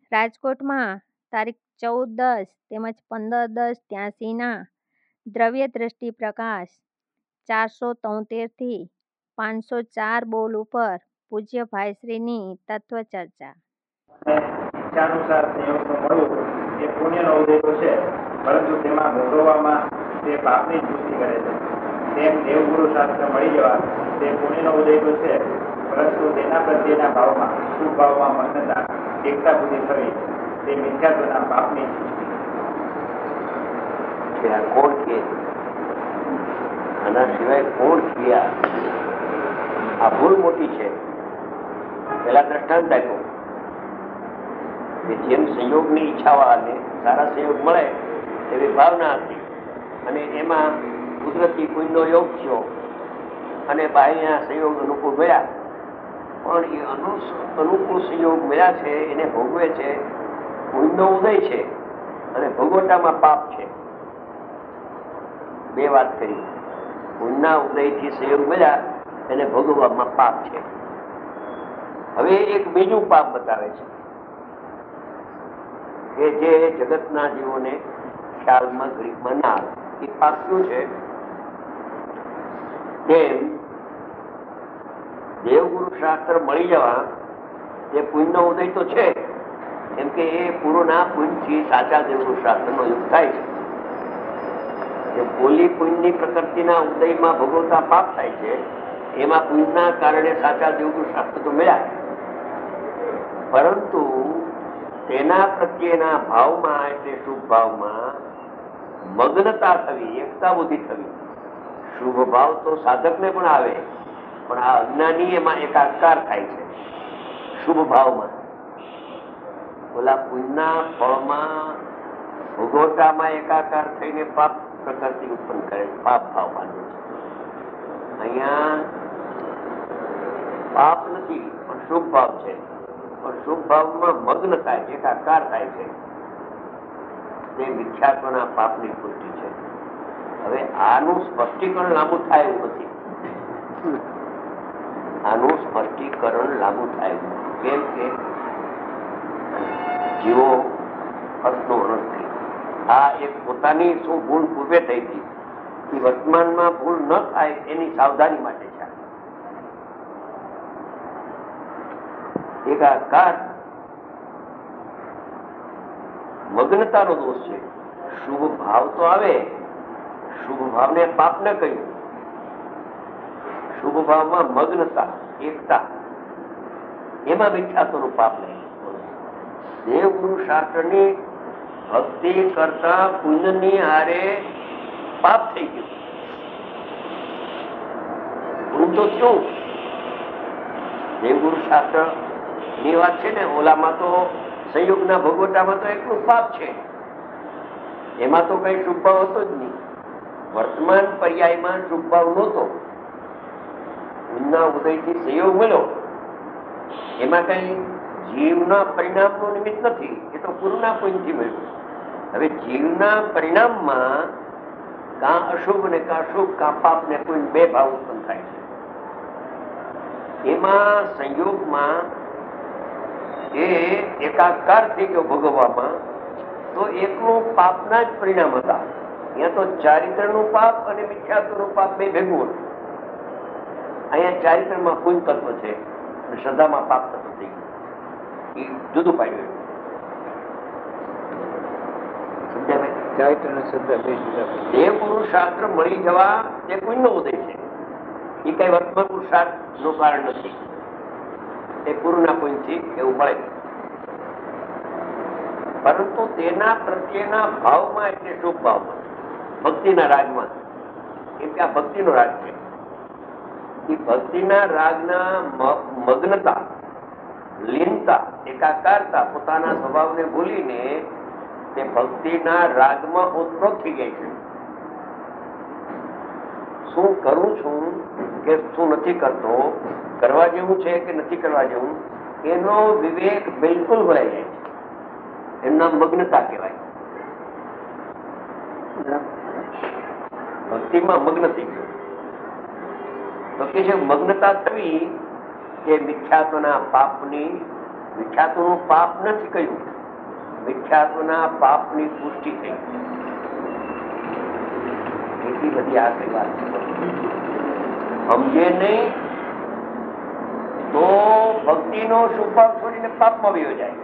રાજકોટમાં તારીખ 14/10 તેમજ 15/10/83ના દ્રવ્ય દ્રષ્ટિ પ્રકાશ 473 થી 504 બોલ ઉપર પૂજ્ય ભાઈશ્રીની તત્વ ચર્ચા. ઈચ્છાનુસાર સંયોગનો મળવું એ પુણ્યનો ઉદય તો છે, પરંતુ તેમાં ભોગવવામાં તે પાપની જ વૃત્તિ કરે છે. તેમ દેવગુરુ શાસ્ત્ર મળી જવા તે પુણ્યનો ઉદય તો છે, પરંતુ તેના પ્રત્યેના ભાવમાં શુભ ભાવમાં મગ્નતા એકતા બુદ્ધિ થવી તે મિથ્યાત્વના પાપની કોણ કે આના સિવાય કોણ ક્રિયા આ ભૂલ મોટી છે. પેલા દ્રષ્ટાંત આપ્યું કે જેમ સંયોગની ઈચ્છાવાળાને સારા સંયોગ મળે એવી ભાવના હતી અને એમાં કુદરતી પુણ્યનો યોગ થયો અને બાહ્ય સંયોગ અનુકૂળ મળ્યા, પણ એ અનુકૂળ સંયોગ મળ્યા છે એને ભોગવે છે પુણ્યનો ઉદય છે અને ભોગવટામાં પાપ છે. બે વાત કરી, પુણ્યના ઉદયથી સંયોગ મળ્યા એને ભોગવવામાં પાપ છે. હવે એક બીજું પાપ બતાવે છે કે જે જગતના જીવોને ખ્યાલમાં ગ્રીકમાં ના આવે. એ પાપ શું છે? તેમ દેવગુરુ શાસ્ત્ર મળી જવા તે પુણ્યનો ઉદય તો છે, કેમ કે એ પૂર્વના પુણ્યથી સાચા દેવગુરુ શાસ્ત્રનો યુગ થાય છે. બોલી પુણ્યની પ્રકૃતિના ઉદયમાં ભોગવતા પાપ થાય છે, એમાં પુણ્યના કારણે સાચા દેવગુરુ શાસ્ત્ર તો મળ્યા, પરંતુ તેના પ્રત્યેના ભાવમાં એટલે શુભ ભાવમાં મગ્નતા થવી, એકતા બુદ્ધિ થવી. શુભ ભાવ તો સાધકને પણ આવે, પણ આ અજ્ઞાની એમાં એકાકાર થાય છે શુભ ભાવમાં. ઓલા પુણ્યના ફળમાં ભોગવટામાં એકાકાર થઈને પાપ પ્રકૃતિ ઉત્પન્ન કરે, પાપ ભાવ બાંધે છે. અહીંયા પાપ નથી પણ શુભ ભાવ છે, પણ શુભ ભાવમાં મગ્ન થાય, એકાકાર થાય છે, તે મિથ્યાત્વના પાપની પુષ્ટિ છે. હવે આનું સ્પષ્ટીકરણ લાંબુ થાય એવું નથી. આનું સ્પષ્ટીકરણ લાંબુ થાય એવું નથી. કેમ કે જીવો અર્થનો અનર્થ થઈ, આ એક પોતાની શું ભૂલ પૂર્વે થઈ હતી એ વર્તમાનમાં ભૂલ ન થાય એની સાવધાની માટે છે. એકાકાર મગ્નતાનો દોષ છે. શુભ ભાવ તો આવે, શુભ ભાવને પાપ ન કહ્યું. શુભ ભાવમાં મગ્નતા, એકતા, એમાં મિથ્યાત્વનું પાપ નહીં. દેવગુરુ શાસ્ત્રની ભક્તિ કરતા પુણ્યની હારે પાપ થઈ ગયું. પુણ્ય તો શું? દેવગુરુ શાસ્ત્ર ની વાત છે ને, ઓલામાં તો સંયોગના ભોગવટામાં તો એટલું પાપ છે, એમાં તો કઈ શુભ ભાવ હતો જ નહીં. વર્તમાન પર્યાયમાં શુભ ભાવ નહોતો, પુણ્યના ઉદયથી સંયોગ મળ્યો, એમાં કઈ જીવના પરિણામનું નિમિત્ત નથી, એ તો પૂર્વના પુણ્યથી મળ્યું. હવે જીવના પરિણામમાં કાં અશુભ ને કાં શુભ, કાં પાપ ને પુણ્ય બે ભાવ ઉત્પન્ન થાય છે. એમાં સંયોગમાં એ એકાકાર થઈ ગયો ભોગવવામાં, તો એકલું પાપના જ પરિણામ હતા. અહીંયા તો ચારિત્રનું પાપ અને મિથ્યાત્વનું પાપ બે ભેગું હતું. અહીંયા ચારિત્રમાં પુણ્ય તત્વ છે અને શ્રદ્ધામાં પાપ તત્વ થઈ ગયું. એ જુદું પાડ્યું. દેવગુરુ શાસ્ત્ર મળી જવા તે પુણ્યનો ઉદય છે. એ કઈ વર્તમાન પુરુષાર્થ નું કારણ નથી, એ પૂર્વના પુણ્યથી એવું મળે. પરંતુ તેના પ્રત્યેના ભાવમાં એટલે શુભ ભાવમાં, ભક્તિના રાગમાં, કેમ કે આ ભક્તિનો રાગ છે, એ ભક્તિના રાગના મગ્નતા, લીનતા, એકાકારતા, પોતાના સ્વભાવને ભૂલીને તે ભક્તિના રાગમાં ઉત્પ્રોત થઈ જાય છે. શું કરું છું કે શું નથી કરતો, કરવા જેવું છે કે નથી કરવા જેવું, એનો વિવેક બિલકુલ ભરાઈ જાય છે. એમના મગ્નતા કહેવાય. ભક્તિમાં મગ્ન થઈ ગયો તો કે છે મગ્નતા થવી એ મિથ્યાત્વના પાપની મિથ્યાત્વનું પાપ નથી કહ્યું, મિથ્યાત્વના પાપની પુષ્ટિ થઈ. એટલી બધી આખરી વાત છે. સમજે નહીં તો ભક્તિનો શુભ ભાવ છોડીને પાપમાં વયો જાય,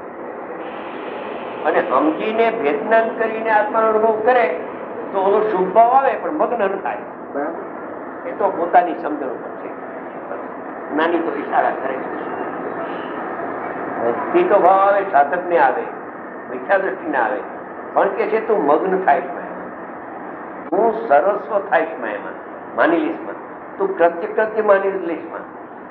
અને સમજીને ભેદનાન કરીને આત્માનો અનુભવ કરે તો ઓલો શુભ ભાવ આવે પણ મગ્ન ન થાય. એ તો પોતાની સમજણ પર છે. નાની તો ઈશારા કરે છે. ભક્તિ તો ભાવ આવે, સાધક ને આવે, મિથ્યા દ્રષ્ટિ ને આવે, પણ કે છે તું મગ્ન થાઈશ માં, તું સરસ્વ થાઈશ માં, એમાં માની લઈશ માં, તું કૃત્ય માની લઈશ માં.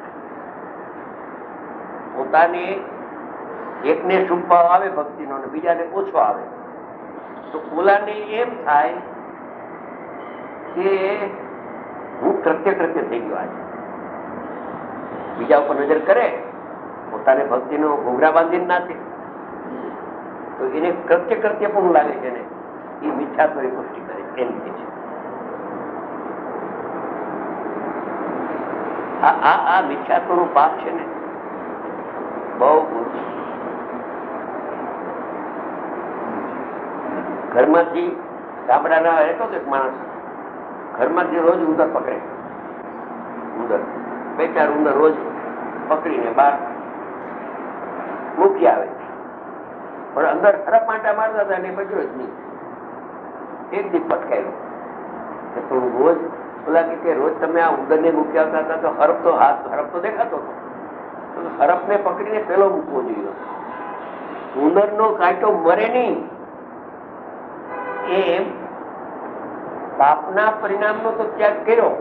પોતાને એકને શુભ ભાવ આવે ભક્તિનો અને બીજાને ઓછો આવે તો ઓલાને એમ થાય કે હું કૃત્ય થઈ ગયો. આજે બીજા ઉપર નજર કરે, પોતાને ભક્તિનો ઘોઘરા બાંધીને નાખે તો એને કૃત્ય પણ લાગે છે ને, એ મિથ્યાત્વની પુષ્ટિ કરે એમ કે છે. આ મિથ્યાત્વનું પાપ છે ને, બહુ ઘરમાંથી ગામડાના રહેતો એક માણસ, ઘરમાંથી રોજ ઉંદર પકડે, ઉંદર 2-4 ઉંદર રોજ પકડીને બહાર મૂકી આવે, પણ અંદર ખરાબ પાંટા મારતા હતા ને બજરો જ નહીં. એક દી પટકાયું તો રોજ ઓલા કે રોજ તમે આ ઉંદરને મૂકી આવતા હતા તો હરફ તો દેખાતો હતો, હરફને પકડીને પેલો મૂકવો જોઈએ. ઉંદરનો કાંટો મરે નહીં એમ પાપના પરિણામનો તો ત્યાગ કર્યો,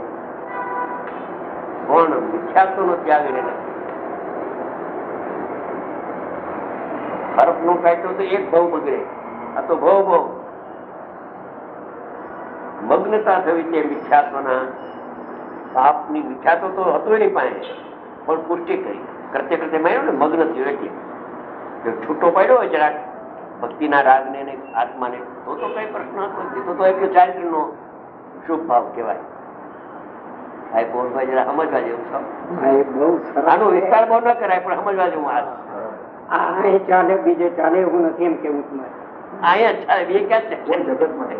પણ મિથ્યાત્વનો ત્યાગ એને નથી. હરફનો કાંટો તો એક ભાવ બગડે, આ તો ભાવ મગ્નતા થવી છે મિથ્યાત્વના પાપની. મિથ્યાત્વ તો હતું એની પાસે, પણ પુષ્ટિ કરી કૃત્ય માન્યો ને, મગ્ન થયો. એટલે જો છૂટો પડ્યો હોય જરાક ભક્તિના રાગને આત્માને તો કઈ પ્રશ્ન હતો, તો એક ચારિત્રનો શુભ ભાવ કહેવાય. આ બોલભાઈ જરા સમજવા જેવું છે. આનો વિસ્તાર બહુ ન કરાય પણ સમજવા જેવું. આ ચાલે બીજે ચાલે એવું નથી એમ કેવું તમારે. અહીંયા ચાલે બે ક્યાં છે જગતમાં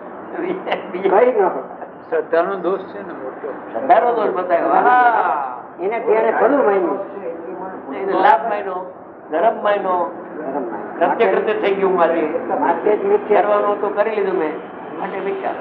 શ્રદ્ધાનો દોષ છે ને મોટો. શ્રદ્ધાનો દોષ બતાવ્યો. એને ત્યારે ભલું માન્યું, લાભ માન્યો, ધર્મ માન્યો, કૃત્ય થઈ ગયું. મારે કરવાનું તો કરી લીધું મેં, માટે વિચાર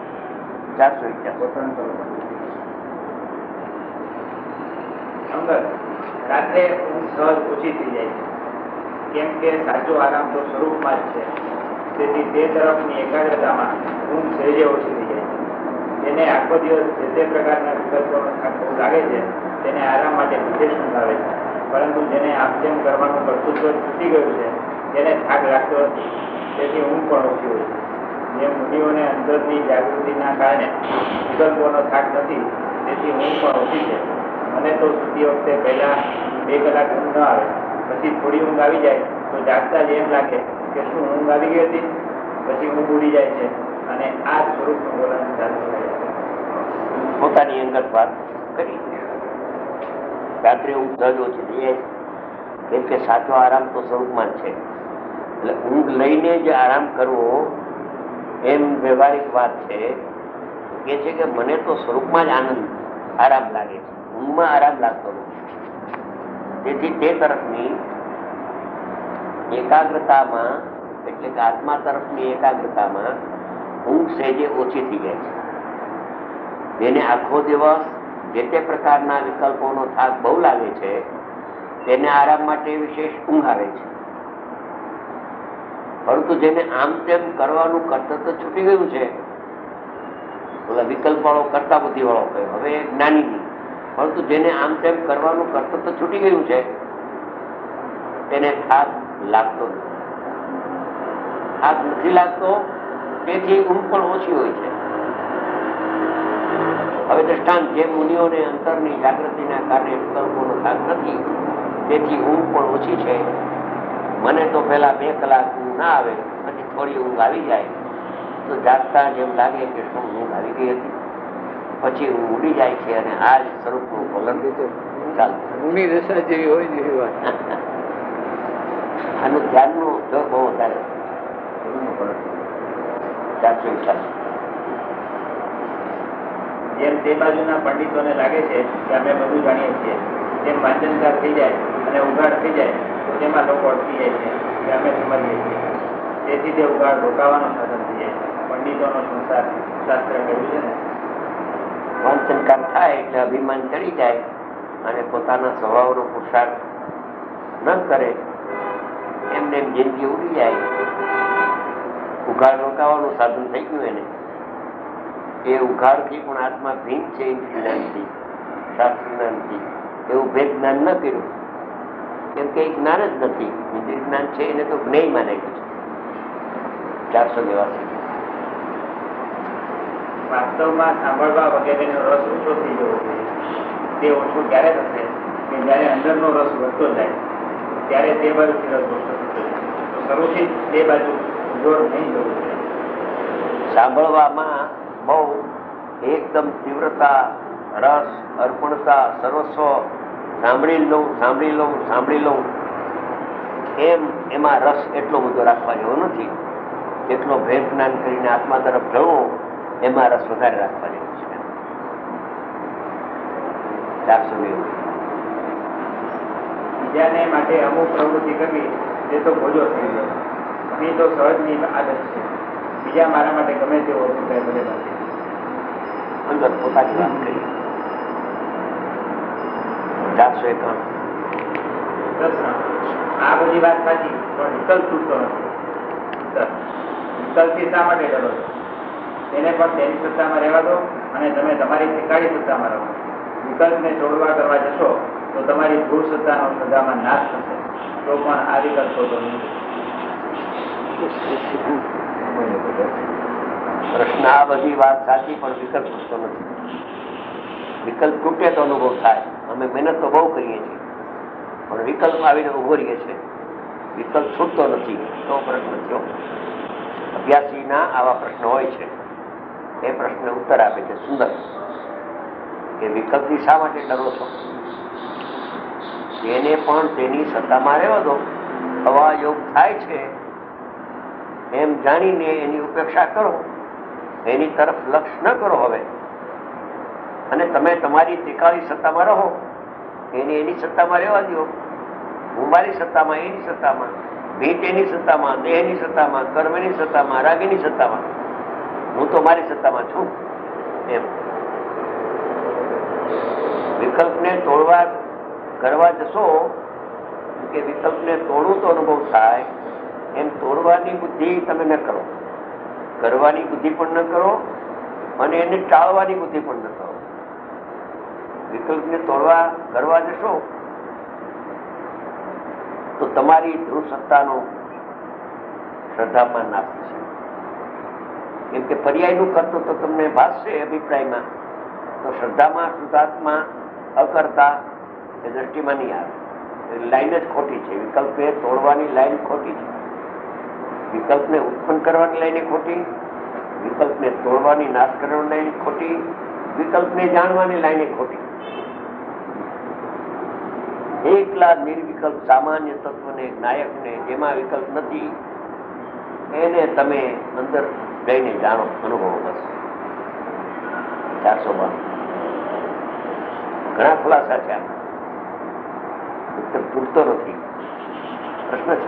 451 રાત્રે ઊંઘ સહજ ઓછી થઈ જાય છે, કેમ કે સાચો આરામ તો સ્વરૂપમાં જ છે. તેથી તે તરફની એકાગ્રતામાં ઊંઘ સહેજે ઓછી થઈ જાય છે. તેને આખો દિવસ જે તે પ્રકારના વિકલ્પોનો થાક લાગે છે તેને આરામ માટે વિશેષ ઊંઘ આવે છે. પરંતુ જેને આમ તેમ કરવાનું કર્તૃત્વ છૂટી ગયું છે તેને થાક લાગતો નથી, તેથી ઊંઘ પણ ઓછી હોય છે. જે મુનિઓને અંદરની જાગૃતિના કારણે વિકલ્પોનો થાક નથી, તેથી ઊંઘ પણ ઓછી છે. મને તો સૂતી વખતે પહેલા 2 કલાક ઊંઘ ન આવે, પછી થોડી ઊંઘ આવી જાય તો જાગતા જ એમ લાગે કે શું ઊંઘ આવી ગઈ હતી, પછી ઊંઘ ઉડી જાય છે, અને આ જ સ્વરૂપનું બોલન ચાલુ થાય છે. પોતાની અંગત વાત કરી. રાત્રે ઊંઘ સહજ ઓછી થઈ જાય કેમ કે સાચો આરામ તો સ્વરૂપમાં જ છે. એટલે ઊંઘ લઈને જ આરામ કરવો એમ વ્યવહારિક વાત છે. કે છે કે મને તો સ્વરૂપમાં જ આરામ લાગે છે, ઊંઘમાં આરામ લાગતો નથી. તેથી તે તરફની એકાગ્રતામાં, એટલે કે આત્મા તરફની એકાગ્રતામાં ઊંઘ સહેજે ઓછી થઈ જાય છે. જેને આખો દિવસ જે તે પ્રકારના વિકલ્પોનો થાક બહુ લાગે છે તેને આરામ માટે વિશેષ ઊંઘ આવે છે. પરંતુ જેને આમ તેમ કરવાનું કર્તવ્ય છૂટી ગયું છે, ઓલા વિકલ્પ વાળો કરતા બુદ્ધિ વાળો કયો, હવે જ્ઞાની નહીં, પરંતુ જેને આમ તેમ કરવાનું કર્તવ્ય છૂટી ગયું છે તેને થાક લાગતો નથી. થાક નથી લાગતો, તેથી ઊંઘ પણ ઓછી હોય છે. હવે દ્રષ્ટાંત, જે મુનિઓને અંતરની જાગૃતિના કારણે વિકલ્પોનો થાક નથી, તેથી ઊંઘ પણ ઓછી છે. મને તો પહેલા 2 કલાક ઊંઘ ના આવે, પછી થોડી ઊંઘ આવી જાય તો જાગતા જેમ લાગે કે શું ઊંઘ આવી ગઈ હતી, પછી ઊંઘ ઉડી જાય છે, અને આ જ સ્વરૂપનું વલણ ચાલતું. ઊંઘની દશા જેવી હોય ને એવી વાત. આનું ધ્યાનનું જોર બહુ વધારે 488. જેમ તે બાજુના પંડિતોને લાગે છે કે અમે બધું જાણીએ છીએ, તેમ વાંચનકાર થઈ જાય અને ઉઘાડ થઈ જાય તો તેમાં લોકો અટકી જાય છે કે અમે સમજીએ છીએ. તેથી તે ઉઘાડ રોકાવાનું સાધન થઈ જાય છે. પંડિતોનો સંસાર શાસ્ત્ર કહ્યું છે ને. વાંચનકાર થાય એટલે અભિમાન ચડી જાય અને પોતાના સ્વભાવનો પુરુષાર્થ ન કરે, એમને એમ જિંદગી ઉડી જાય. ઉઘાડ રોકાવાનું સાધન થઈ ગયું એને. એ ઉઘાડથી પણ આત્મા ભીન છે ઇન્દ્રિય જ્ઞાનથી, શાસ્ત્ર જ્ઞાનથી. એવું ભેદ જ્ઞાન ન કર્યું, કેમ કે એ જ્ઞાન જ નથી. ઇન્દ્રિય જ્ઞાન છે એને તો જ્ઞેય માને છે. 482. વાસ્તવમાં સાંભળવા વગેરેનો રસ ઓછો થઈ જવો જોઈએ. તે ઓછો ક્યારે થશે કે જ્યારે અંદરનો રસ વધતો જાય, ત્યારે તે બાજુથી રસ ઓછો થતો જાય. તો શરૂથી જ તે બાજુ જોર નહીં જવું જોઈએ. સાંભળવામાં બહુ એકદમ તીવ્રતા, રસ, અર્પણતા, સર્વસ્વ, સાંભળી લઉં એમ એમાં રસ એટલો બધો રાખવા જેવો નથી. એટલો ભેદ જ્ઞાન કરીને આત્મા તરફ જવો એમાં રસ વધારે રાખવા જેવો છે. 420. બીજાને માટે અમુક પ્રવૃત્તિ કરવી તે તો ભોજો થઈ ગયો. અહીં તો સહજની આદત છે. બીજા મારા માટે ગમે તેવો અભિપ્રાય ભલે નથી. અંદર પોતાની વાત કરી. 451. પ્રશ્ન: આ બધી વાત સાચી, પણ વિકલ્પ છૂટતો નથી. વિકલ્પથી શા માટે ડરો છો? તેને પણ તેની સત્તામાં રહેવા દો અને તમે તમારી ઠેકાળી સત્તામાં રહો. વિકલ્પને છોડવા કરવા જશો તો તમારી ભૂલ સત્તાનો સદામાં નાશ થશે. તો પણ આ વિકલ્પ છોડો નહીં. પ્રશ્ન: આ બધી વાત સાચી પણ વિકલ્પ તૂટતો નથી. વિકલ્પ તૂટે તો અનુભવ થાય. અમે મહેનત તો બહુ કરીએ છીએ, પણ વિકલ્પ આવીને ઉભો રહીએ છીએ. વિકલ્પ છૂટતો નથી તો પ્રશ્ન થયો. અભ્યાસીના આવા પ્રશ્ન હોય છે. એ પ્રશ્ન ઉત્તર આપે છે સુંદર, કે વિકલ્પથી શા માટે ડરો છો? એને પણ તેની સત્તામાં રહેવા દો. હવા યોગ થાય છે એમ જાણીને એની ઉપેક્ષા કરો. એની તરફ લક્ષ ન કરો હવે, અને તમે તમારી ટેકાળી સત્તામાં રહો. એને એની સત્તામાં રહેવા દો. હું મારી સત્તામાં, એની સત્તામાં, ભીત એની સત્તામાં, દેહની સત્તામાં, કર્મની સત્તામાં, રાગની સત્તામાં. હું તો મારી સત્તામાં છું. એમ વિકલ્પને તોડવા કરવા જશો કે વિકલ્પને તોડવું તો અનુભવ થાય, એમ તોડવાની બુદ્ધિ તમે ન કરો. કરવાની બુદ્ધિ પણ ન કરો અને એને ટાળવાની બુદ્ધિ પણ ન કરો. વિકલ્પને તોડવા કરવા જશો તો તમારી ધ્રુવ સત્તાનો શ્રદ્ધામાં નાશ થશે. કેમ કે પર્યાયનું કરતો તો તમને ભાસશે અભિપ્રાયમાં, તો શ્રદ્ધામાં શુદ્ધાત્મા અકર્તા એ દ્રષ્ટિમાં નહીં આવે. લાઈન જ ખોટી છે. વિકલ્પને તોડવાની લાઈન ખોટી છે. વિકલ્પને ઉત્પન્ન કરવાની લાઈન ખોટી, વિકલ્પને તોડવાની નાશ કરવાની લાઈન ખોટી, વિકલ્પને જાણવાની લાઈન ખોટી. એકલા નિર્વિકલ્પ સામાન્ય તત્વને, નાયકને, જેમાં વિકલ્પ નથી, એને તમે અંદર જઈને જાણો, અનુભવો. બસ 452. ઘણા ખુલાસા છે. ઉત્તર પૂરતો નથી. પ્રશ્ન છે.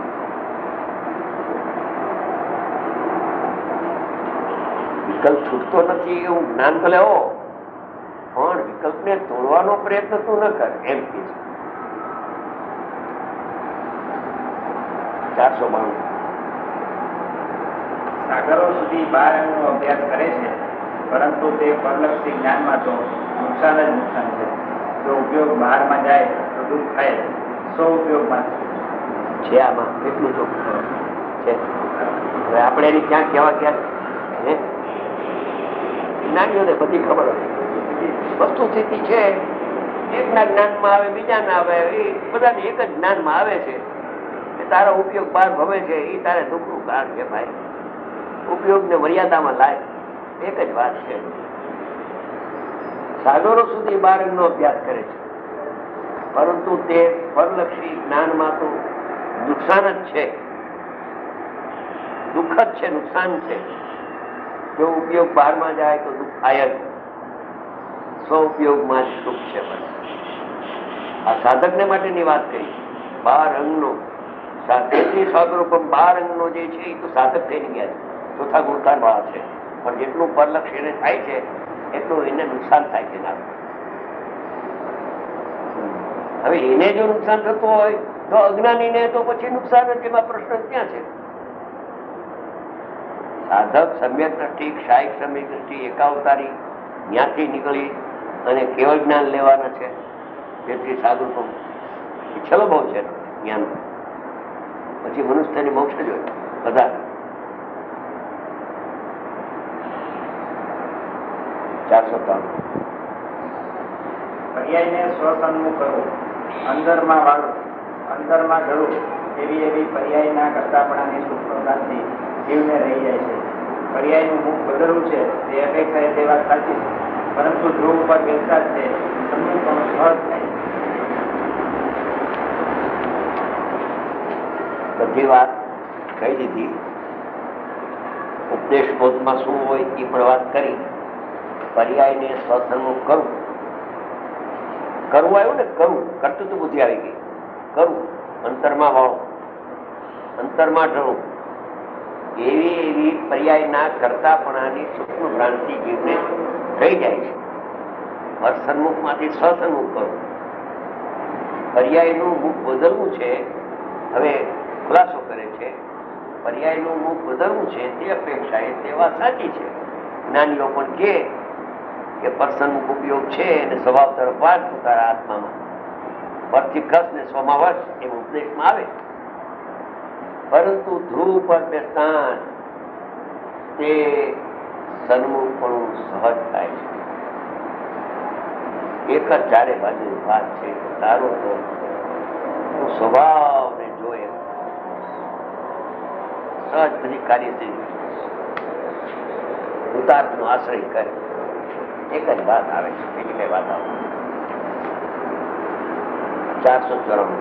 વિકલ્પ છૂટતો નથી એવું જ્ઞાન તો લેવો, પણ વિકલ્પને તોડવાનો પ્રયત્ન તું ન કર, એમ કે છે. 492. સાગરો સુધી 12 અંગનો અભ્યાસ કરે છે, પરંતુ તે પરલક્ષી જ્ઞાનમાં તો નુકસાન જ નુકસાન છે. જો ઉપયોગ બહારમાં જાય તો દુઃખ થાય. સો ઉપયોગમાં છે. આમાં એટલું તો છે. હવે આપણે એની ક્યાં કહેવા ગયા હે? જ્ઞાનીઓને બધી ખબર હતી. વસ્તુ સ્થિતિ છે, એકના જ્ઞાનમાં આવે, બીજા ના આવે, એ બધાને એક જ જ્ઞાનમાં આવે છે. તારો ઉપયોગ બહાર ભમે છે એ તારે દુઃખનું કારણ છે ભાઈ. ઉપયોગને મર્યાદામાં લાય, એક જ વાત છે. સાગરો સુધી 12 અંગનો અભ્યાસ કરે છે, પરંતુ તે પરલક્ષી જ્ઞાનમાં તો નુકસાન જ છે, દુઃખ જ છે, નુકસાન છે. જો ઉપયોગ બહારમાં જાય તો દુઃખ થાય જ, સ્વ ઉપયોગમાં જ સુખ છે. આ સાધકને માટેની વાત કરી. 12 અંગનો સાધકની સ્વરૂપમ 12 અંગનો જે છે એ તો સાધક થઈને ગયા છે, ચોથા ગુણકાર વાળા છે. પણ જેટલું પરલક્ષ એને થાય છે એટલું એને નુકસાન થાય છે. હવે એને જો નુકસાન થતું હોય તો અજ્ઞાનીને તો પછી નુકસાન જ, એમાં પ્રશ્ન ક્યાં છે? સાધક સમ્યક દ્રષ્ટિ, ક્ષાયિક સમ્યક દ્રષ્ટિ, એકાવતારી ત્યાંથી નીકળી અને કેવળ જ્ઞાન લેવાના છે. જેથી સાધુ તો છેલ્લો ભાવ છે જ્ઞાન, પછી મનુષ્યની મોક્ષ જ હોય બધા. 403 પર્યાયને સ્વસન્મુખ કરવું, અંદરમાં વાળવું, અંતરમાં ઢળવું, એવી પર્યાયના કરતાપણાની સૂક્ષ્મતાથી જીવને રહી જાય છે. પર્યાયનું મુખ બદલવું છે તે અપેક્ષા તે વાત સાચી છે, પરંતુ ધ્રુવ ઉપર બેસતા જ તે સન્મુખપણું સહજ થાય. બધી વાત કહી દીધી. ઉપદેશ બોધમાં શું હોય એ પણ વાત કરી. પર્યાયને સ્વસન્મુખ કરવું, કરવું આવ્યું ને, કરવું કરતું તો બુદ્ધિ આવી ગઈ. કરવું, અંતરમાં વાળું, અંતરમાં ઢળવું, એવી પર્યાયના કરતાપણાની સૂક્ષ્મ ભ્રાંતિ જીવને થઈ જાય છે. સન્મુખમાંથી સ્વસન્મુખ કરવું, પર્યાયનું મુખ બદલવું છે. હવે ખુલાસો કરે છે, પર્યાયનું મુખ બદલવું છે તે અપેક્ષા એ તે વાત સાચી છે. જ્ઞાનીઓ પણ કે પરસન્મુખ ઉપયોગ છે અને સ્વભાવ તરફ વાત તારા આત્મામાં પરથી ખસ ને સ્વમાં વશ એવો ઉપદેશમાં આવે. પરંતુ ધ્રુવ પર બેસતા તે સન્મુખપણું સહજ થાય છે. એક જ ચારે બાજુ વાત છે. તારો તો તું સ્વભાવને જોયે સહજ બધી કાર્યશીલ ઉતારનો આશ્રય કરે. એક જ વાત આવે છે, બીજી કઈ વાત આવે. 454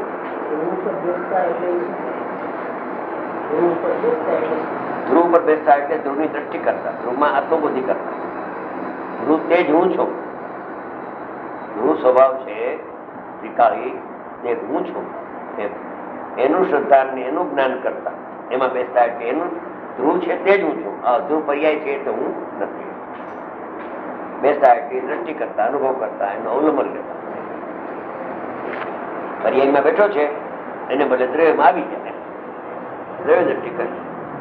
ધ્રુવ પર બેસતા એટલે ધ્રુવની દ્રષ્ટિ કરતા, ધ્રુવમાં આત્મબુદ્ધિ કરતા. ધ્રુવ તે જ હું છું. ધ્રુવ સ્વભાવ છે ત્રિકાળી, તે હું છું એનું શ્રદ્ધા ને એનું જ્ઞાન કરતા એમાં બેસતા એટલે એનું ધ્રુવ છે તે જ હું છું. ધ્રુવ પર્યાય છે એટલે હું નથી. બેસતા એટલે દ્રષ્ટિ કરતા, અનુભવ કરતા, એનું અવલંબન લેતા. પર્યાયમાં બેઠો છે એને બદલે દ્રવ્યમાં આવી જાય, દ્રવ્ય દ્રષ્ટિ કરી.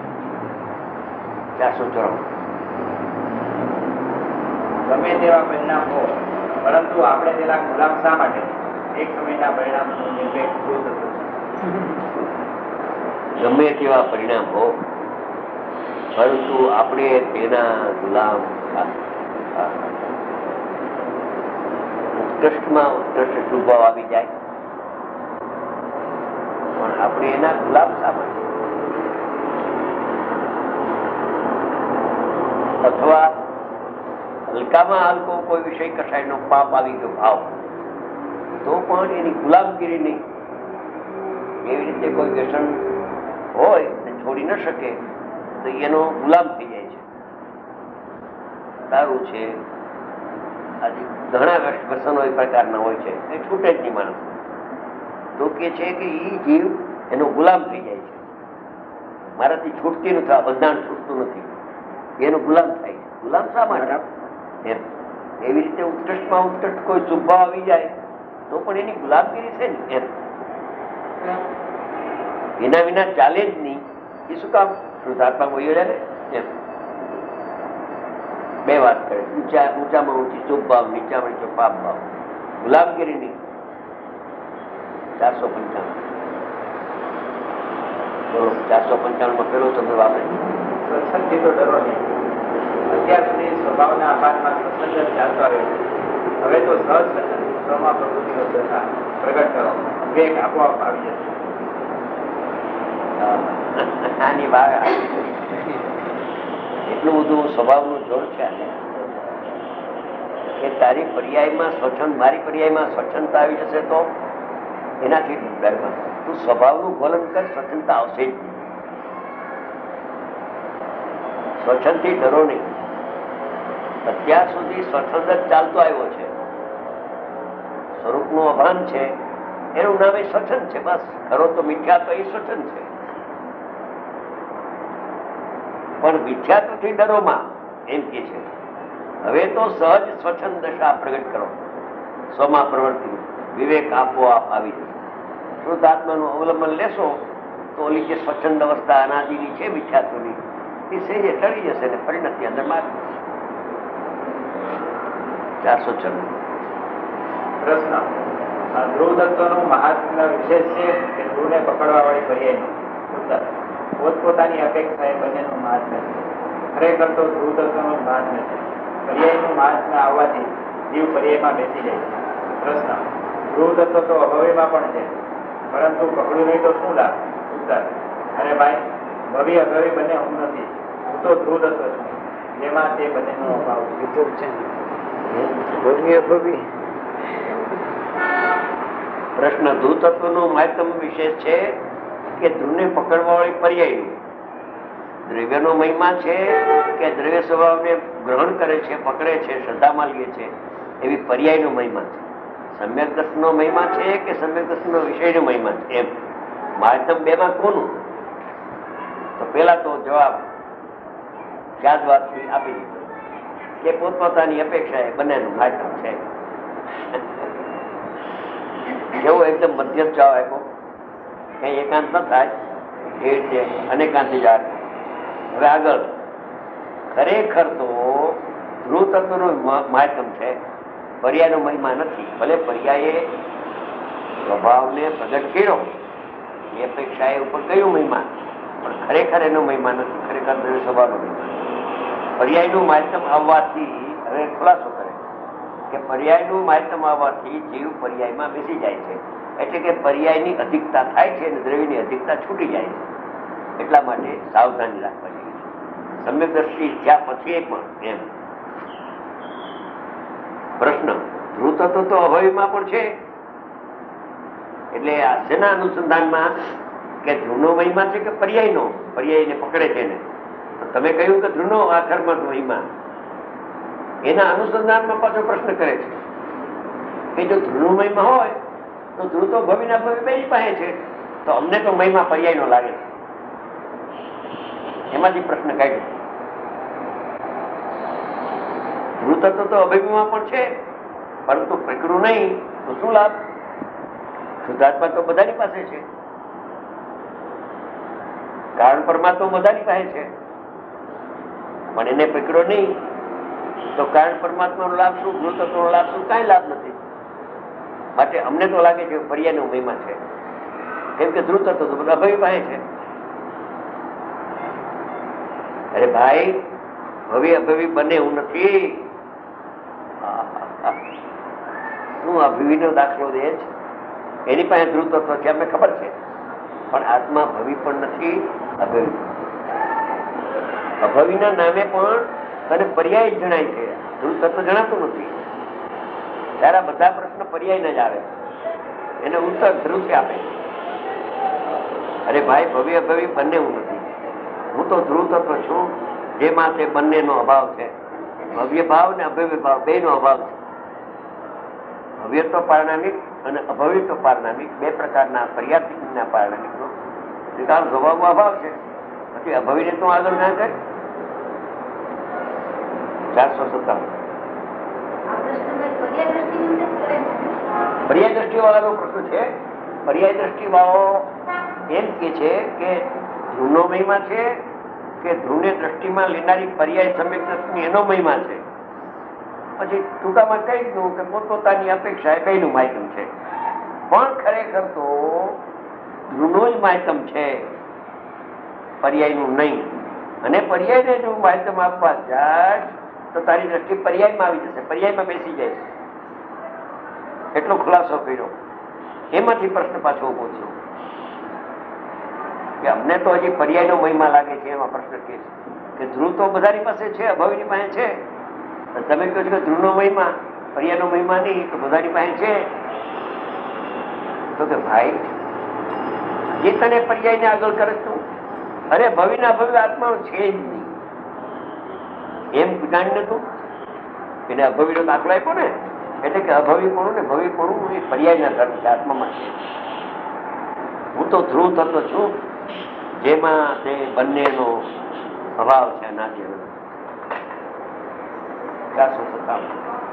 454 ગમે તેવા પરિણામ હો, પરંતુ આપણે તેના ગુલામ શા માટે? એક સમયના પરિણામનું નિર્ભેદ ભૂલ થતું. ગમે તેવા પરિણામ હો, પરંતુ આપણે તેના ગુલામ. ઉત્કૃષ્ટમાં ઉત્કૃષ્ટ સ્વભાવ આવી જાય, પણ આપણે એના ગુલામ શા માટે? અથવા હલકામાં હલકો કોઈ વિષય કસાયનો પાપ આવી ગયો ભાવ, તો પણ એની ગુલામગીરી નહીં. એવી રીતે કોઈ વ્યસન હોય ને છોડી ન શકે તો એનો ગુલામ થઈ જાય છે. સારું છે, આજે ઘણા વ્યસનો એ પ્રકારના હોય છે, એ છૂટે જ નહીં માણસ. તો કે છે કે એ જીવ એનો ગુલામ થઈ જાય છે. મારાથી છૂટતી નથી, આ બંધાણ છૂટતું નથી, એનો ગુલામ થાય છે. ગુલામ શા માટે? એવી રીતે ઉત્કૃષ્ટમાં ઉત્કૃષ્ટ કોઈ શુભ આવી જાય તો પણ એની ગુલામગીરી છે ને એમ. એના વિના ચાલે જ નહીં. એ શું કામ? શુદ્ધાત્મા બોલી ને એમ. બે વાત કરે, ઊંચામાં ઊંચી શુભ ભાવ, નીચામાં નીચો પાપ ભાવ, ગુલામગીરી નહીં. 455 બોલો. 455 પેલો શબ્દ વાપરે, સત્સંગથી તો ડરો નહીં. અત્યાર સુધી સ્વભાવના આપાતમાં સત્સંગ ચાલતો આવ્યો છે. હવે તો સહજ સત્સંગ સ્વમાં પ્રકૃતિનો દશા પ્રગટ કરો, વેગ આપોઆપ આવી જશે. આની વાત એટલું બધું સ્વભાવનું જોર છે કે તારી પર્યાયમાં સ્વચ્છંદ, મારી પર્યાયમાં સ્વચ્છંદતા આવી જશે તો એનાથી ડરમાં તું સ્વભાવનું ગોલન કર, સ્વચ્છંદતા આવશે જ નહીં. સ્વચ્છંદથી ડરો નહીં. અત્યાર સુધી સ્વચ્છંદ જ ચાલતો આવ્યો છે. સ્વરૂપનું અભાન છે એનું નામ એ સ્વચ્છંદ છે. બસ ખરો તો મિથ્યા તો એ સ્વચ્છંદ છે. પણ મિથ્યાત્વથી ડરોમાં એમ કે છે હવે તો સહજ સ્વચ્છંદ દશા પ્રગટ કરો, સ્વમાં પ્રવૃત્તિ વિવેક આપોઆપ આવી જશે. શુદ્ધ આત્માનું અવલંબન લેશો તો ઓલી જે સ્વચ્છંદ અવસ્થા અનાદિની છે મિથ્યાત્વની એ સહેજે ટળી જશે ને પરિણતિ અંદર માર્ગ. 496 પ્રશ્ન, ધ્રુવ તત્વનું મહાત્મ્ય વિશેષ છે કે ધ્રુવને પકડવા વાળી પર્યાયનું? ઉત્તર, પોતપોતાની અપેક્ષાએ બંનેનું મહાત્મ્ય છે. ખરેખર તો ધ્રુવ તત્વનું જ મહાત્મ્ય છે. પર્યાયનું મહાત્મ્ય આવવાથી જીવ પર્યાયમાં બેસી જાય છે. પ્રશ્ન, ધ્રુવ તત્વ તો અભવ્યમાં પણ છે, પરંતુ પકડ્યું નહીં તો શું લાભ? ઉત્તર, અરે ભાઈ, ભવિ અભવિ બંને હું નથી. હું તો ધ્રુવ તત્વ છું, જેમાં તે બંનેનો અભાવ છે. પ્રશ્ન, ધ્રુવ તત્વનું મહત્તમ વિશેષ છે કે ધ્રુવને પકડવા વાળી પર્યાયનું? દ્રવ્યનો મહિમા છે કે દ્રવ્ય સ્વભાવને ગ્રહણ કરે છે, પકડે છે, શ્રદ્ધામાં લે છે એવી પર્યાયનો મહિમા છે? સમ્યક દર્શનનો મહિમા છે કે સમ્યક દર્શનનો વિષયનો મહિમા છે? એમ મહત્તમ બેમાં કોનું? તો પેલા તો જવાબ યાદવાદથી આપી દીધો કે પોતપોતાની અપેક્ષા એ બંનેનું મહત્તમ છે. જેવો એકદમ મધ્યમ જવાબ આપ્યો, કઈ એકાંત ન થાય એ રીતે અનેકાંતી જાય. હવે આગળ, ખરેખર તો ધ્રુવ તત્વનું મહત્તમ છે, પર્યાયનો મહિમા નથી. ભલે પર્યાયે સ્વભાવને પ્રગટ કર્યો એ અપેક્ષા એ ઉપર કયું મહિમા, પણ ખરેખર એનો મહિમા નથી. ખરેખર દ્રવ્ય સ્વભાવનો મહિમા. પર્યાયનું મહત્તમ આવવાથી હવે ખુલાસો કરે કે પર્યાયનું મહત્તમ આવવાથી જીવ પર્યાયમાં બેસી જાય છે. એટલે કે પર્યાયની અધિકતા થાય છે અને દ્રવ્યની અધિકતા છૂટી જાય છે. એટલા માટે સાવધાની રાખવા જોઈએ. સમ્યક દ્રષ્ટિ જ્યાં પછી પણ એમ. પ્રશ્ન, ધ્રુવ તત્વ તો અભયમાં પણ છે, એટલે આ શેના અનુસંધાનમાં કે ધ્રુવનો મહિમા છે કે પર્યાયનો? પર્યાયને પકડે છે ને. તો તમે કહ્યું કે ધ્રુવનો આખરમાં મહિમા, એના અનુસંધાનમાં પાછો પ્રશ્ન કરે છે કે જો ધ્રુવનો મહિમા હોય તો ધ્રુવ તો ભવિના ભવિ બે પાસે છે, તો અમને તો મહિમા પર્યાયનો લાગે છે. એમાંથી પ્રશ્ન કાઢ્યો. ધ્રુવ તત્વ તો અભિમાં પણ છે, પરંતુ પકડું નહીં તો શું લાભ? શુદ્ધાત્મા તો બધાની પાસે છે, કારણ પરમાત્મા બધાની પાસે છે, પણ એને પકડો નહીં તો કારણ પરમાત્માનો લાભ શું, ધ્રુવ તત્વનો લાભ શું? કાંઈ લાભ નથી. માટે અમને તો લાગે છે પર્યાયનો મહિમા છે, કેમ કે ધ્રુવ તત્વ તો બધા અભય પાસે છે. અરે ભાઈ, ભવિ અભવિ બંને હું નથી. શું અભવિનો દાખલો દે છે? એની પાસે ધ્રુવ તત્વ છે અમને ખબર છે, પણ આત્મા ભવિ પણ નથી, અભવિ. અભવિના નામે પણ તને પર્યાય જ જણાય છે, ધ્રુવ તત્વ જણાતું નથી. ત્યારે બધા પ્રશ્ન પર્યાય જ આવે, એને ઉત્તર ધ્રુવથી આપે. અરે ભાઈ, ભવિ અભવિ બંને હું નથી. હું તો ધ્રુવ તત્વ છું, જેમાં તે બંનેનો અભાવ છે. ભવ્ય ભાવ ને અભવ્ય ભાવ બેનો અભાવ છે. ભવ્ય તો પારણામિક અને અભવ્ય તો પારણામિક, બે પ્રકારના પર્યાપ્તિના પારણામિકનો વિકાસ સ્વભાવનો અભાવ છે. પછી અભવ્યને તો આગળ ના કરે. 457 પર્યાય દ્રષ્ટિ વાળાનો પ્રશ્ન છે. પર્યાય દ્રષ્ટિ વાળો એમ કે છે કે ધ્રુવનો મહિમા છે કે ધ્રુવને દ્રષ્ટિમાં લેનારી પર્યાય સમ્યક દ્રષ્ટિ એનો મહિમા છે. પછી ટૂંકામાં કહી દઉં કે પોતપોતાની અપેક્ષા એ કઈનું માહિતમ છે, પણ ખરેખર તો ધ્રુવનો જ માહિતમ છે, પર્યાયનું નહીં. અને પર્યાયને જો માહિતમ આપવા જાય તો તારી દ્રષ્ટિ પર્યાયમાં આવી જશે, પર્યાયમાં બેસી જાય છે. એટલો ખુલાસો કર્યો. એમાંથી પ્રશ્ન પાછો ઉભો થયો કે અમને તો હજી પર્યાયનો મહિમા લાગે છે. એમાં પ્રશ્ન કે છે કે ધ્રુવ તો બધાની પાસે છે, અભવિની પાસે છે. તમે કહો છો કે ધ્રુવનો મહિમા, પર્યાયનો મહિમા નહીં, તો બધાની પાસે છે. તો કે ભાઈ જે તને પર્યાયને આગળ કરે તું, અરે ભવિના ભવ્ય આત્મા છે જ નહીં એમ જાણી નતું. એને અભવિનો દાખલો આપ્યો ને, એટલે કે અભવિપણું ને ભવિપણું એ પર્યાયના ધર્મ છે, આત્મામાં છે. હું તો ધ્રુવ તત્વ છું જેમાં તે બંનેનો અભાવ છે. અનાદિ 457.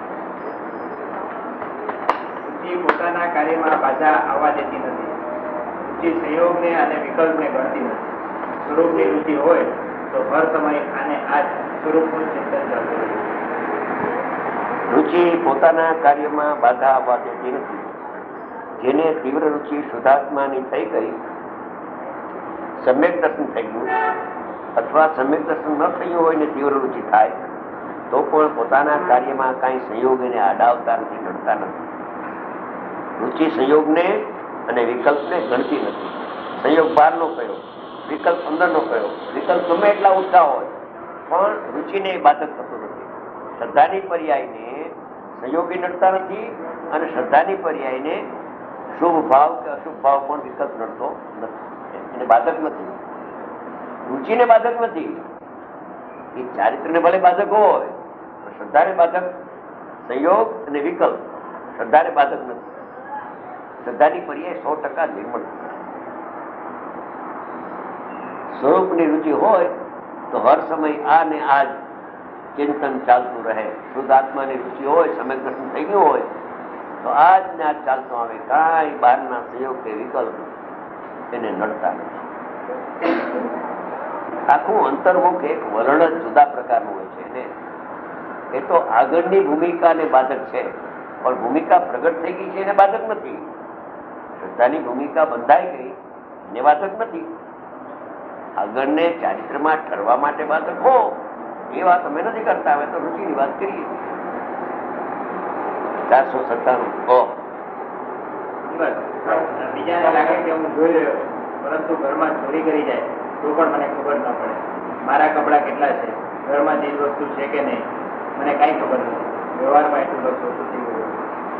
રુચિ પોતાના કાર્યમાં બાધા આવવા દેતી નથી. રુચિ સંયોગને અને વિકલ્પને ગણતી નથી. સ્વરૂપની રુચિ હોય તો ભર સમય આને આ જ સ્વરૂપનું ચિંતન ચાલતું રહે. રુચિ પોતાના કાર્યમાં બાધા આવવા દેતી નથી. જેને તીવ્ર રુચિ શુદ્ધાત્માની થઈ ગઈ, સમ્યક દર્શન થઈ ગયું, અથવા સમ્યક દર્શન ન થયું હોય ને તીવ્ર રુચિ થાય તો પણ પોતાના કાર્યમાં કાંઈ સંયોગ એને આડાવતા નથી, નડતા નથી. રુચિ સંયોગને અને વિકલ્પને ગણતી નથી. સંયોગ બહારનો કયો, વિકલ્પ અંદરનો કયો, વિકલ્પ ગમે એટલા ઊંચા હોય પણ રુચિને બાધક થતું નથી. શ્રદ્ધાની પર્યાયને સંયોગી નડતા નથી અને શ્રદ્ધાની પર્યાયને શુભ ભાવ કે અશુભ ભાવ પણ વિકલ્પ નડતો નથી, એને બાધક નથી. રુચિને બાધક નથી. એ ચારિત્રને ભલે બાધક હોય, શ્રદ્ધાને બાધક સંયોગ અને વિકલ્પ શ્રદ્ધાને બાધક નથી. શ્રદ્ધાની પર્યાય 100% નિર્મળ. સ્વરૂપની રુચિ હોય તો હર સમય આ ને આ જ ચિંતન ચાલતું રહે. શુદ્ધ આત્માની રુચિ હોય, સમ્યક દર્શન થઈ ગયું હોય તો આજ ને આજ ચાલતું આવે. કાંઈ બહારના સંયોગ કે વિકલ્પ એને નડતા નથી. આખું અંતર્મુખ એક વલણ જ જુદા પ્રકારનું હોય છે ને. એ તો આગળની ભૂમિકાને બાધક છે, પણ ભૂમિકા પ્રગટ થઈ ગઈ છે એને બાધક નથી. શ્રદ્ધાની ભૂમિકા બંધાઈ ગઈ એને બાધક નથી. આગળને ચારિત્રમાં ઠરવા માટે બાધક હો એ વાત અમે નથી કરતા. અમે તો રુચિની વાત કરીએ. 497. બીજાને લાગે કે હું જોઈ રહ્યો પરંતુ ઘરમાં ચોરી કરી જાય તો પણ મને ખબર ન પડે. મારા કપડા કેટલા છે, ઘરમાં ચીજ વસ્તુ છે કે નહીં, મને કાંઈ ખબર નથી. વ્યવહારમાં એટલું બસ ઓછું થઈ ગયું.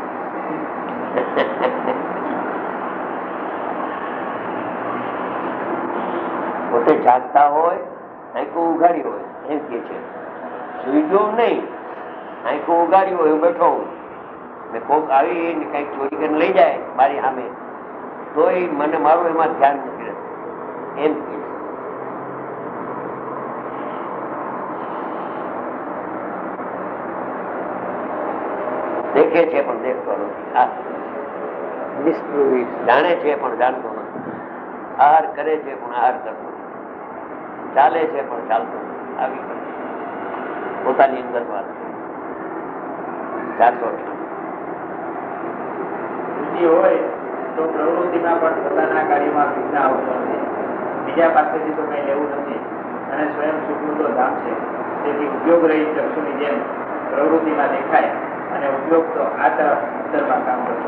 પોતે જાગતા હોય, આંખો ઉઘાડી હોય એમ કે છે. સુઈ ગયો નહીં, આંખો ઉઘાડી હોય, હું બેઠો હું ને કોક આવી ને કઈક ચોરી કરીને લઈ જાય મારી સામે તોય મને મારું એમાં ધ્યાન નથી રહેતું એમ કે છે. દેખે છે પણ દેખતો નથી. જાણે છે પણ જાણતો નથી. આહાર કરે છે પણ આહાર કરતો નથી. ચાલે છે પણ ચાલતો નથી. આવી પોતાની અંદર વાત. 498. રુચિ હોય તો પ્રવૃત્તિમાં પણ પોતાના કાર્યમાં વિઘ્ન આવતો નથી. બીજા પાસેથી તો કંઈ લેવું નથી અને સ્વયં સુખનું તો ધામ છે. તેથી ઉપયોગ રહી ચક્ષુની જેમ પ્રવૃત્તિમાં દેખાય અને ઉપયોગ તો આ તરફ અંતરમાં કામ કરતો.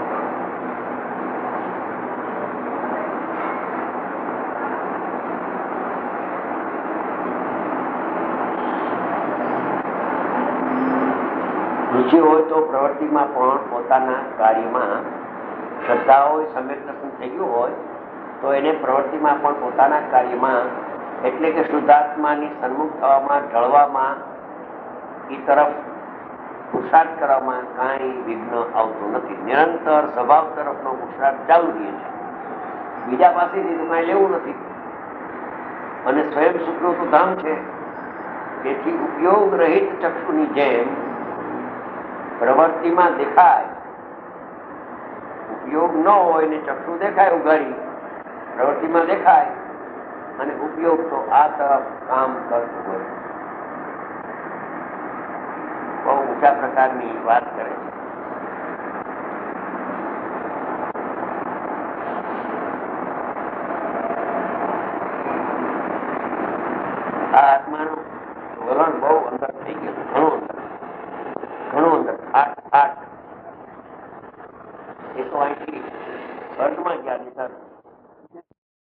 રુચિ હોય તો પ્રવૃત્તિમાં પણ પોતાના કાર્યમાં શ્રદ્ધા હોય, સમ્યક દર્શન થઈ ગયું હોય તો એને પ્રવૃત્તિમાં પણ પોતાના કાર્યમાં એટલે કે શુદ્ધાત્માની સન્મુખ થવામાં, ઢળવામાં, એ તરફ પુરુષાર્થ કરવામાં કાંઈ વિઘ્ન આવતું નથી. નિરંતર સ્વભાવ તરફનો પુરુષાર્થ ચાલુ રહે છે. બીજા પાસેથી તો કાંઈ લેવું નથી અને સ્વયં સુખનું તો ધામ છે. તેથી ઉપયોગ રહિત ચક્ષુની જેમ પ્રવૃત્તિમાં દેખાય, ઉપયોગ ન હોય ને ચક્ષુ દેખાય ઉઘાડી, પ્રવૃત્તિમાં દેખાય અને ઉપયોગ તો આ તરફ કામ કરતું હોય. બહુ ઊંચા પ્રકારની વાત કરે છે. આ આત્માનું વલણ બહુ